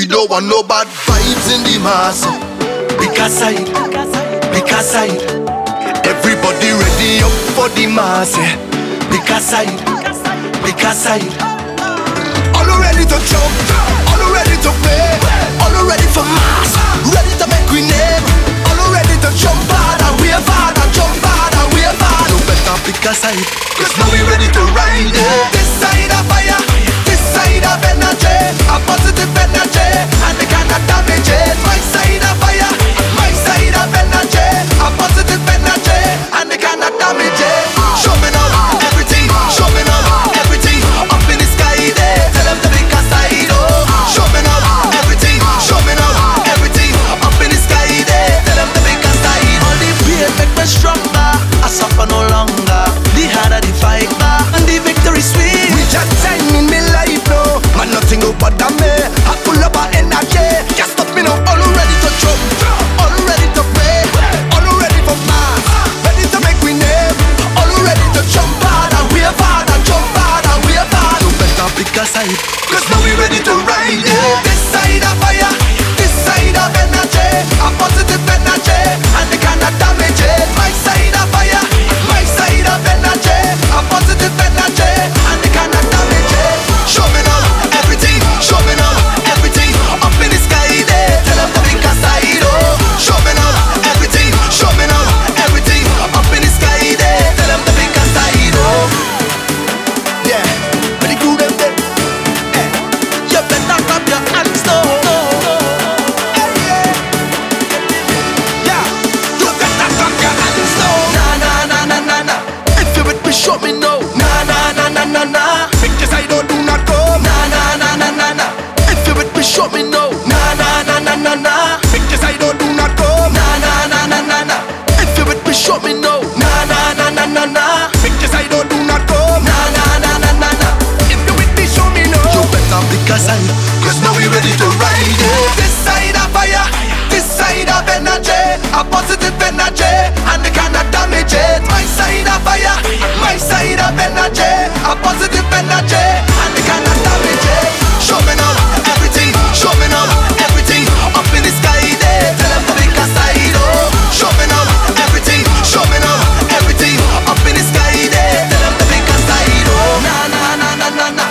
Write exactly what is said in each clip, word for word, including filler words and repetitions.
don't want no bad vibes in the mass. Pick a side, pick a side. Everybody ready up for the mass. Pick a side, pick a side. All ready to jump, all ready to play, all ready for mass, ready to make we name. All ready to jump hard and wave hard and jump hard and wave hard. You better pick a side, cause now we ready to ride it. This side of fire, this side of energy, a positive energy, and they cannot damage it. My side of fire, my side of energy, a positive energy, and they cannot damage it. Show me now everything, show me now everything, up in the sky there. Tell them to pick a side, oh. Show me now everything, show me now everything, up in the sky there. Tell them to pick a side. All the pain make me stronger, I suffer no longer. The harder the fight, and the victory sweet. We just time in me life now, man nothing go bother me. I full up of energy, can't stop me now. All ready to jump, all ready to play, all ready for mass, ready to make we name. All ready to jump hard and wave hard and jump hard and wave hard. You better pick a side, cause now we ready to ride it. This side of fire, this side of energy, a positive energy, and they cannot damage it. My side of fire, my side of energy, a positive energy, and they cannot damage it. Show me now everything, show me now everything, up in the sky there. Tell them to pick a side, oh. Show me now everything, show me now everything, up in the sky there. Tell them to pick a side, oh. Yeah, pretty cool them there. Hey, you better clap your hands now. Hey, yeah, yeah, you better clap your hands now. Na na na na na na. If you with me, show me now. Na na na na na na. Pick your side, oh, do not go. Na na na na na na. If you with me, show me now. Na na na na na na. Pick your side, oh, do not go. Na na na na na na. If you with me, show me now. Na na na na na na. Pick your side, oh, do not go. Na na na na na na. If you with me, show me now. You better pick a side, cause now we ready to ride it. This side of fire, this side of energy, a positive energy, and they cannot damage it. My side of fire, my side of energy, a positive energy, and they cannot damage it. Show me now everything, show me now everything, up in the sky there. Tell them to pick a side, oh. Show me now everything, show me now everything, up in the sky there. Tell them to pick a side, oh. Na na na na na na.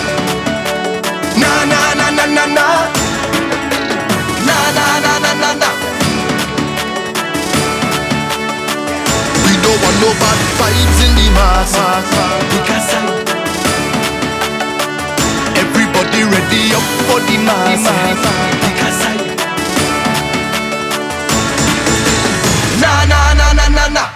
Na na na na na na. Na na na na na na. We don't want no bad vibes in the mass. Pick a side. Everybody ready up for the mass. Pick a side. Na na na na na na.